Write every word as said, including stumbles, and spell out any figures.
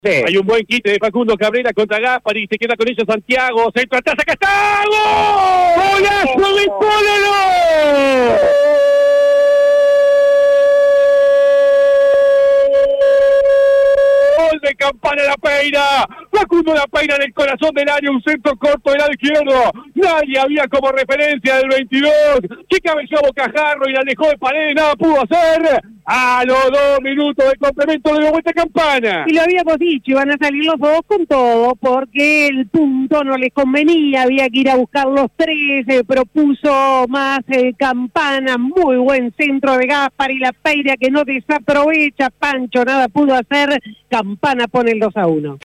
Sí. Hay un buen quite de Facundo Cabrera contra Gaspari, se queda con ellos Santiago, centro atrás, acá está, ¡gol! ¡Golazo de Pololo! ¡Gol de Campana La Peira! Facundo La Peira en el corazón del área, un centro corto del lado izquierdo. Nadie había como referencia del veintidós, que cabeceó a Bocajarro y la dejó de Paredes, nada pudo hacer. A los dos minutos de complemento le dio vuelta Campana. Y lo habíamos dicho, iban a salir los dos con todo, porque el punto no les convenía, había que ir a buscar los tres, eh, propuso más eh, Campana, muy buen centro de Gaspari, La Peira que no desaprovecha, Pancho nada pudo hacer, Campana pone el dos a uno.